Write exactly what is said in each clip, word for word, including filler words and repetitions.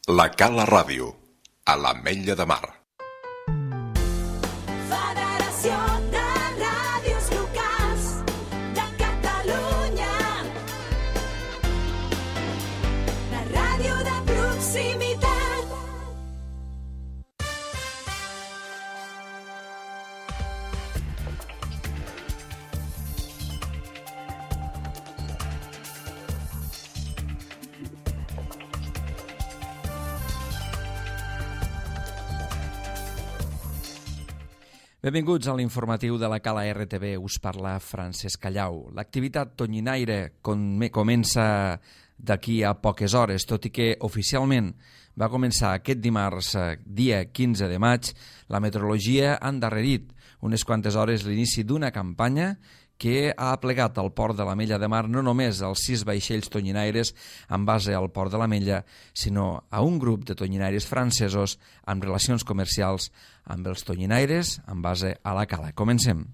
La Cala Ràdio, a l'Ametlla de Mar. Federació de Ràdios Locals de Catalunya. La ràdio de proximitat. Benvinguts a l'informatiu de la Cala R T V, us parla Francesc Callau. L'activitat tonyinaire comença d'aquí a poques hores, tot i que oficialment va començar aquest dimarts, dia quinze de maig. La meteorologia ha endarrerit unes quantes hores l'inici d'una campanya que ha aplegat al port de l'Ametlla de Mar no només els sis vaixells tonyinaires en base al port de l'Ametlla, sinó a un grup de tonyinaires francesos amb relacions comercials amb els tonyinaires en base a la cala. Comencem.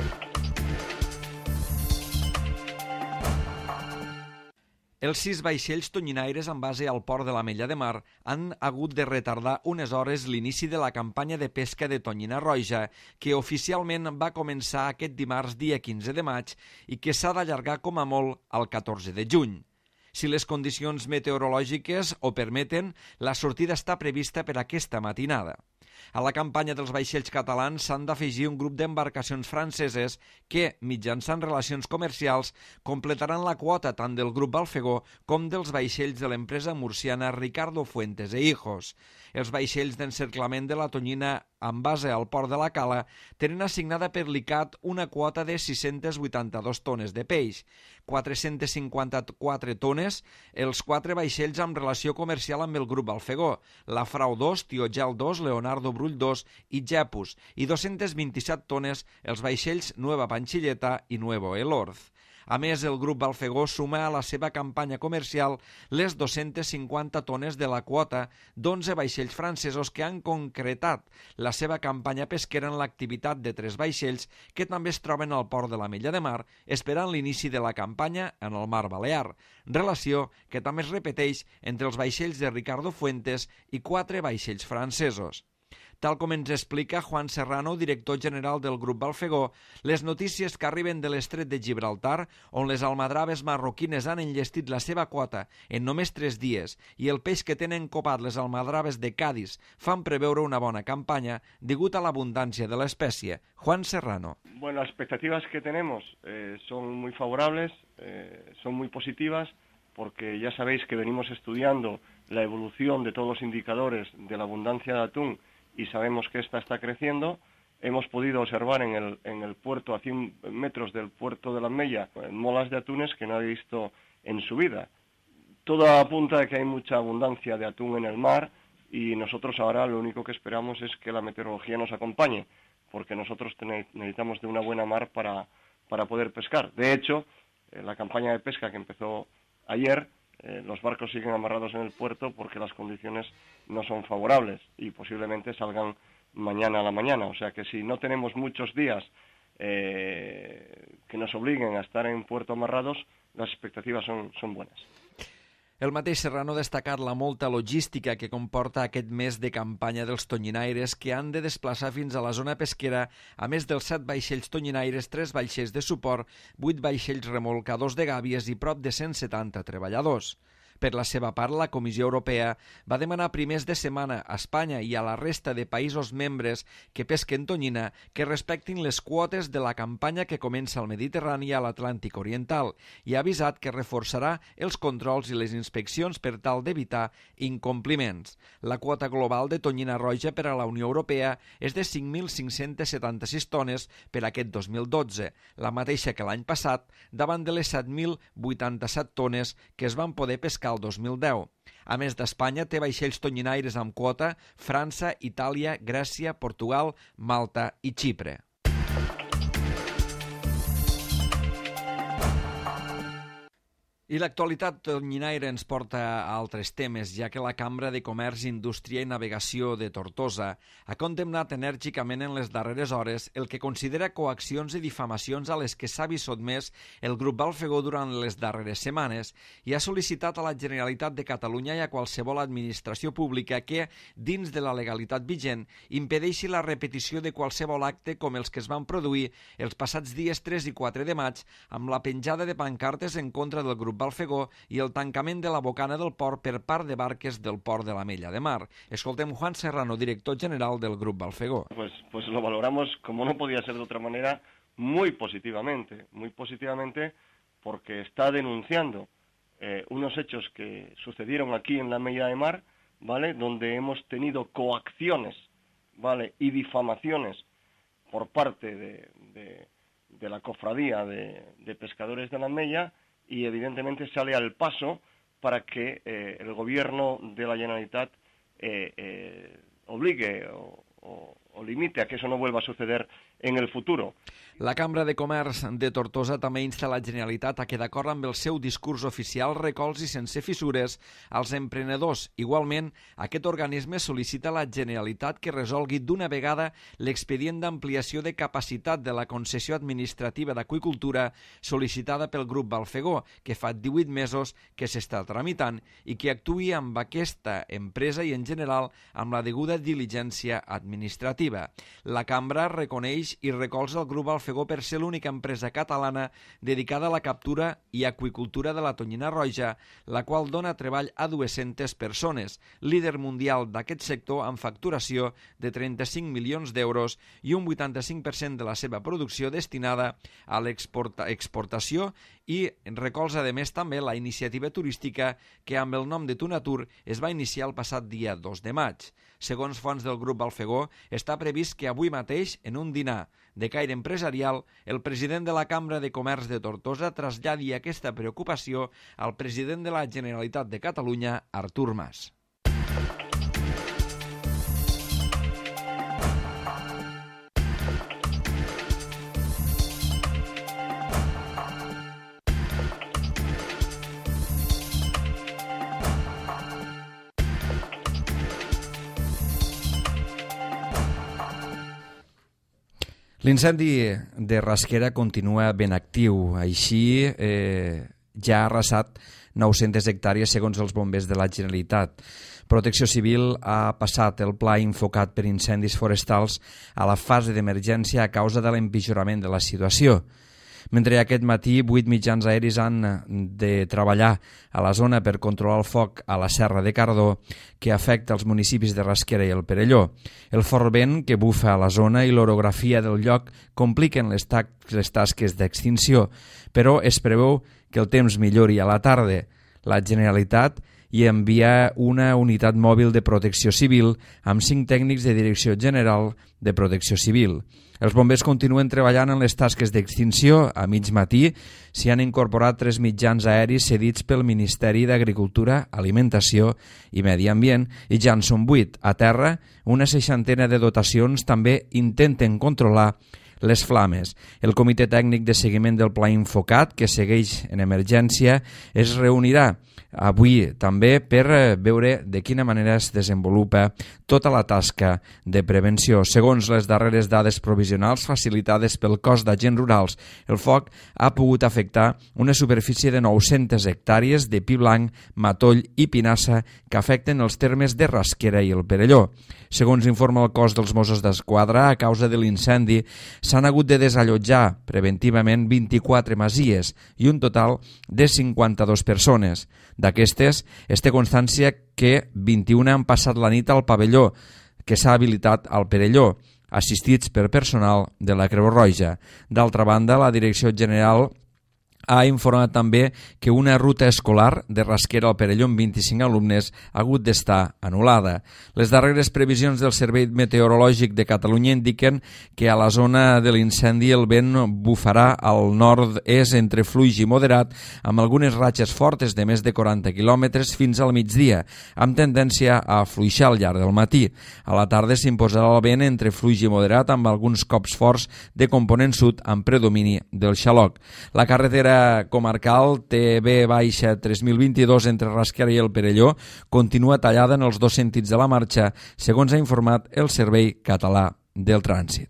Els sis vaixells tonyinaires en base al port de l'Ametlla de Mar han hagut de retardar unes hores l'inici de la campanya de pesca de tonyina roja, que oficialment va començar aquest dimarts dia quinze de maig i que s'ha d'allargar com a molt al catorze de juny. Si les condicions meteorològiques ho permeten, la sortida està prevista per aquesta matinada. A la campanya dels vaixells catalans s'han d'afegir un grup d'embarcacions franceses que, mitjançant relacions comercials, completaran la quota tant del grup Balfegó com dels vaixells de l'empresa murciana Ricardo Fuentes e Hijos. Els vaixells d'encerclament de la tonyina en base al port de la Cala tenen assignada per l'I C A T una quota de sis-centes vuitanta-dues tones de peix, quatre-centes cinquanta-quatre tones els quatre vaixells amb relació comercial amb el grup Balfegó, la Frau dos, Tiogel dos, Leonardo Brull dos i Jepus, i dos-centes vint-i-set tones els vaixells Nueva Panchilleta i Nuevo Elorz. A més, el grup Balfegó suma a la seva campanya comercial les dos-centes cinquanta tones de la quota d'onze vaixells francesos que han concretat la seva campanya pesquera en l'activitat de tres vaixells que també es troben al port de l'Ametlla de Mar, esperant l'inici de la campanya en el Mar Balear, relació que també es repeteix entre els vaixells de Ricardo Fuentes i quatre vaixells francesos. Tal com ens explica Juan Serrano, director general del grup Balfegó, les notícies que arriben de l'estret de Gibraltar, on les almadraves marroquines han enllestit la seva quota en només tres dies i el peix que tenen copat les almadraves de Cádiz fan preveure una bona campanya degut a l'abundància de l'espècie. Juan Serrano. Bueno, las expectativas que tenemos eh, son muy favorables, eh, son muy positivas, porque ya sabéis que venimos estudiando la evolución de todos los indicadores de la abundancia de atún y sabemos que esta está creciendo. Hemos podido observar en el, en el puerto, a cien metros del puerto de la Ametlla, molas de atunes que no había visto en su vida. Todo apunta a que hay mucha abundancia de atún en el mar y nosotros ahora lo único que esperamos es que la meteorología nos acompañe, porque nosotros necesitamos de una buena mar para, para poder pescar. De hecho, eh, la campaña de pesca que empezó ayer, Eh, los barcos siguen amarrados en el puerto porque las condiciones no son favorables y posiblemente salgan mañana a la mañana. O sea que si no tenemos muchos días eh, que nos obliguen a estar en puerto amarrados, las expectativas son, son buenas. El mateix Serrano ha destacat la molta logística que comporta aquest mes de campanya dels tonyinaires que han de desplaçar fins a la zona pesquera, a més dels set vaixells tonyinaires, tres vaixells de suport, vuit vaixells remolcadors de gàbies i prop de cent setanta treballadors. Per la seva part, la Comissió Europea va demanar primers de setmana a Espanya i a la resta de països membres que pesquen tonyina que respectin les quotes de la campanya que comença al Mediterrani i a l'Atlàntic Oriental i ha avisat que reforçarà els controls i les inspeccions per tal d'evitar incompliments. La quota global de tonyina roja per a la Unió Europea és de cinc mil cinc-centes setanta-sis tones per aquest dos mil dotze, la mateixa que l'any passat, davant de les set mil vuitanta-set tones que es van poder pescar el dos mil deu. A més d'Espanya, té vaixells tonyinaires amb quota França, Itàlia, Grècia, Portugal, Malta i Xipre. I l'actualitat tonyinaire ens porta a altres temes, ja que la Cambra de Comerç, Indústria i Navegació de Tortosa ha condemnat enèrgicament en les darreres hores el que considera coaccions i difamacions a les que s'ha vist sotmès el grup Balfegó durant les darreres setmanes i ha sol·licitat a la Generalitat de Catalunya i a qualsevol administració pública que, dins de la legalitat vigent, impedeixi la repetició de qualsevol acte com els que es van produir els passats dies tres i quatre de maig amb la penjada de pancartes en contra del grup Balfegó i el tancament de la bocana del port per part de barques del port de l'Ametlla de Mar. Escoltem Juan Serrano, director general del grup Balfegó. Pues, pues lo valoramos, como no podía ser de otra manera, muy positivamente, muy positivamente porque está denunciando eh, unos hechos que sucedieron aquí en la Ametlla de Mar, ¿vale? Donde hemos tenido coacciones, ¿vale? Y difamaciones por parte de, de, de la cofradía de, de pescadores de la Ametlla, y evidentemente sale al paso para que eh, el gobierno de la Generalitat eh, eh, obligue o, o, o limite a que eso no vuelva a suceder en el futuro. La Cambra de Comerç de Tortosa també insta la Generalitat a que, d'acord amb el seu discurs oficial, recolzi sense fissures als emprenedors. Igualment, aquest organisme sol·licita a la Generalitat que resolgui d'una vegada l'expedient d'ampliació de capacitat de la concessió administrativa d'aqüicultura sol·licitada pel grup Balfegó, que fa divuit mesos que s'està tramitant, i que actuï amb aquesta empresa i, en general, amb la deguda diligència administrativa. La Cambra reconeix i recolza el grup Balfegó per ser l'única empresa catalana dedicada a la captura i aqüicultura de la tonyina roja, la qual dona treball a dues-centes persones, líder mundial d'aquest sector amb facturació de trenta-cinc milions d'euros i un vuitanta-cinc per cent de la seva producció destinada a l'exportació, i recolza a més també la iniciativa turística que amb el nom de Tunatur es va iniciar el passat dia dos de maig. Segons fonts del grup Balfegó, està previst que avui mateix, en un dinar de caire empresarial, el president de la Cambra de Comerç de Tortosa traslladi aquesta preocupació al president de la Generalitat de Catalunya, Artur Mas. L'incendi de Rasquera continua ben actiu, així eh, ja ha arrasat nou-centes hectàrees segons els bombers de la Generalitat. Protecció Civil ha passat el pla infocat per incendis forestals a la fase d'emergència a causa de l'empitjorament de la situació. Mentre aquest matí vuit mitjans aeris han de treballar a la zona per controlar el foc a la Serra de Cardó, que afecta els municipis de Rasquera i el Perelló. El fort vent que bufa a la zona i l'orografia del lloc compliquen les, les tasques d'extinció, però es preveu que el temps millori a la tarda. La Generalitat hi envia una unitat mòbil de protecció civil amb cinc tècnics de Direcció General de Protecció Civil. Els bombers continuen treballant en les tasques d'extinció. A mig matí s'hi han incorporat tres mitjans aeris cedits pel Ministeri d'Agricultura, Alimentació i Medi Ambient i ja en són vuit. A terra, una seixantena de dotacions també intenten controlar les flames. El Comitè Tècnic de Seguiment del Pla Infocat, que segueix en emergència, es reunirà avui també per veure de quina manera es desenvolupa tota la tasca de prevenció. Segons les darreres dades provisionals facilitades pel cos d'agents rurals, el foc ha pogut afectar una superfície de nou-centes hectàrees de pi blanc, matoll i pinassa que afecten els termes de Rasquera i el Perelló. Segons informa el cos dels Mossos d'Esquadra, a causa de l'incendi s'han hagut de desallotjar preventivament vint-i-quatre masies i un total de cinquanta-dues persones. D'aquestes, es té constància que vint-i-una han passat la nit al pavelló que s'ha habilitat al Perelló, assistits per personal de la Creu Roja. D'altra banda, la Direcció General ha informat també que una ruta escolar de Rasquera al Perelló amb vint-i-cinc alumnes ha hagut d'estar anul·lada. Les darreres previsions del Servei Meteorològic de Catalunya indiquen que a la zona de l'incendi el vent bufarà al nord-est entre fluix i moderat, amb algunes ratxes fortes de més de quaranta quilòmetres fins al migdia, amb tendència a fluixar al llarg del matí. A la tarda s'imposarà el vent entre fluix i moderat amb alguns cops forts de component sud amb predomini del xaloc. La carretera via comarcal T B tres mil vint-i-dos entre Rasquera i el Perelló continua tallada en els dos sentits de la marxa, segons ha informat el Servei Català del Trànsit.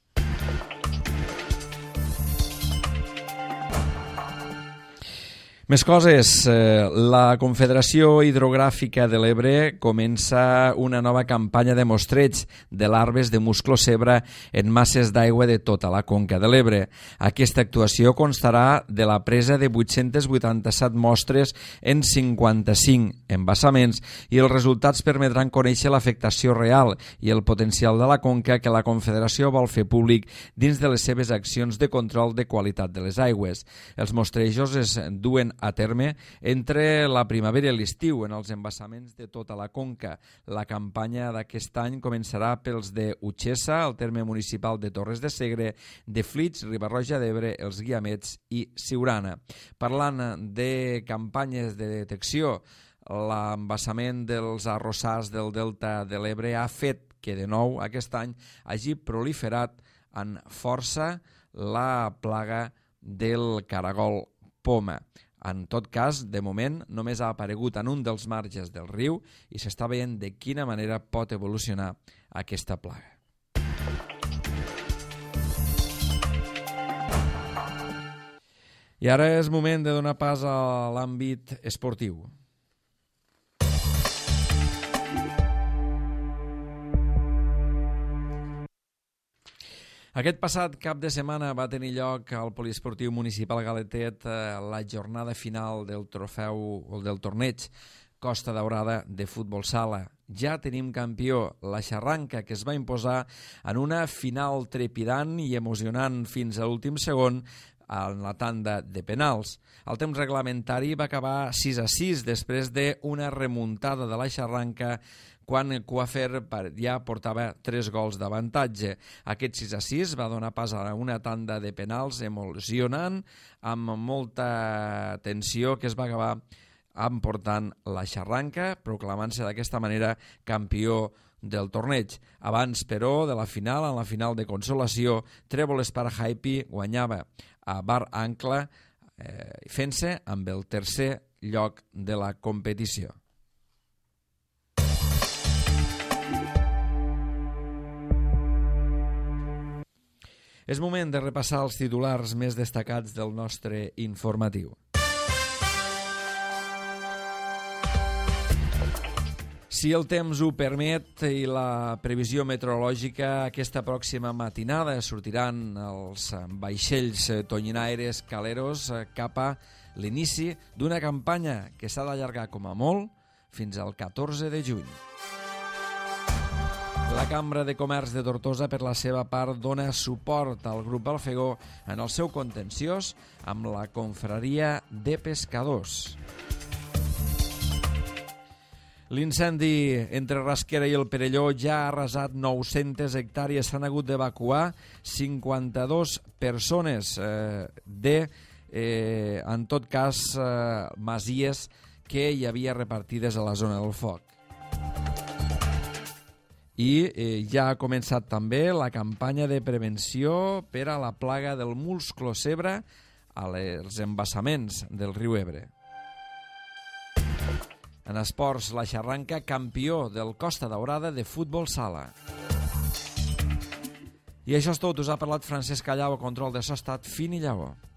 Més coses. La Confederació Hidrogràfica de l'Ebre comença una nova campanya de mostreig de larves de musclo-zebra en masses d'aigua de tota la conca de l'Ebre. Aquesta actuació constarà de la presa de vuit-cents vuitanta-set mostres en cinquanta-cinc embassaments i els resultats permetran conèixer l'afectació real i el potencial de la conca que la Confederació vol fer públic dins de les seves accions de control de qualitat de les aigües. Els mostrejos es duen a terme entre la primavera i l'estiu en els embassaments de tota la conca. La campanya d'aquest any començarà pels de Utxessa, el terme municipal de Torres de Segre, de Flix, Riba-roja d'Ebre, els Guiamets i Siurana. Parlant de campanyes de detecció, l'embassament dels arrossars del Delta de l'Ebre ha fet que de nou aquest any hagi proliferat en força la plaga del caragol poma. En tot cas, de moment, només ha aparegut en un dels marges del riu i s'està veient de quina manera pot evolucionar aquesta plaga. I ara és moment de donar pas a l'àmbit esportiu. Aquest passat cap de setmana va tenir lloc al Poliesportiu Municipal Galetet la jornada final del trofeu o del torneig Costa Daurada de futbol sala. Ja tenim campió, la Xarranca, que es va imposar en una final trepidant i emocionant fins a l'últim segon en la tanda de penals. El temps reglamentari va acabar sis a sis després d'una remuntada de la Xarranca quan el Coafer ja portava tres gols d'avantatge. Aquest sis a sis va donar pas a una tanda de penals emocionant, amb molta tensió, que es va acabar emportant la Xarranca, proclamant-se d'aquesta manera campió del torneig. Abans, però, de la final, en la final de consolació, Trèvol Esparjaipi guanyava a Bar Ancla, eh, fent-se amb el tercer lloc de la competició. És moment de repassar els titulars més destacats del nostre informatiu. Si el temps ho permet i la previsió meteorològica, aquesta pròxima matinada sortiran els vaixells tonyinaires caleros cap a l'inici d'una campanya que s'ha d'allargar com a molt fins al catorze de juny. La Cambra de Comerç de Tortosa, per la seva part, dona suport al grup Balfegó en el seu contenciós amb la confraria de pescadors. L'incendi entre Rasquera i el Perelló ja ha arrasat nou-centes hectàrees. S'han hagut d'evacuar cinquanta-dues persones eh, de, eh, en tot cas, eh, masies que hi havia repartides a la zona del foc. I eh, ja ha començat també la campanya de prevenció per a la plaga del musclo-zebra als embassaments del riu Ebre. En esports, la Xarranca, campió del Costa Daurada de futbol sala. I això és tot. Us ha parlat Francesc Callau, a control de so ha estat Fini Llago.